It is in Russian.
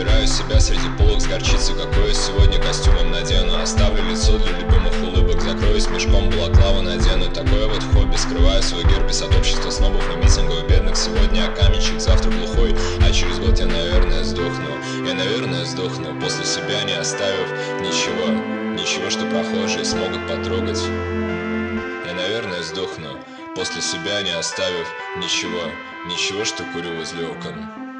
Собираю себя среди полок с горчицей. Какой я сегодня костюмом надену? Оставлю лицо для любимых улыбок. Закроюсь мешком, балаклаву надену. Такое вот хобби. Скрываю свой гербис от общества снобов и митингов бедных. Сегодня я каменщик, завтра глухой, а через год я, наверное, сдохну. Я, наверное, сдохну, после себя не оставив ничего, что прохожие смогут потрогать. Я, наверное, сдохну, после себя не оставив ничего, что курю возле окон.